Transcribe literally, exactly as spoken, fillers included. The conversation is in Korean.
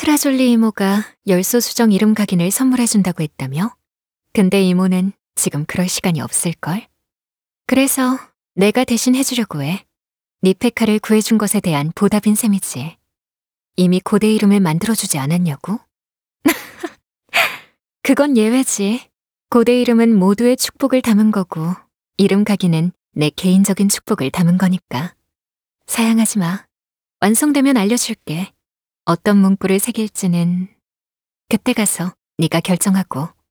트라졸리 이모가 열소 수정 이름 각인을 선물해준다고 했다며? 근데 이모는 지금 그럴 시간이 없을걸? 그래서 내가 대신 해주려고 해. 리페카를 구해준 것에 대한 보답인 셈이지. 이미 고대 이름을 만들어주지 않았냐고? 그건 예외지. 고대 이름은 모두의 축복을 담은 거고 이름 각인은 내 개인적인 축복을 담은 거니까. 사양하지 마. 완성되면 알려줄게. 어떤 문구를 새길지는 그때 가서 네가 결정하고.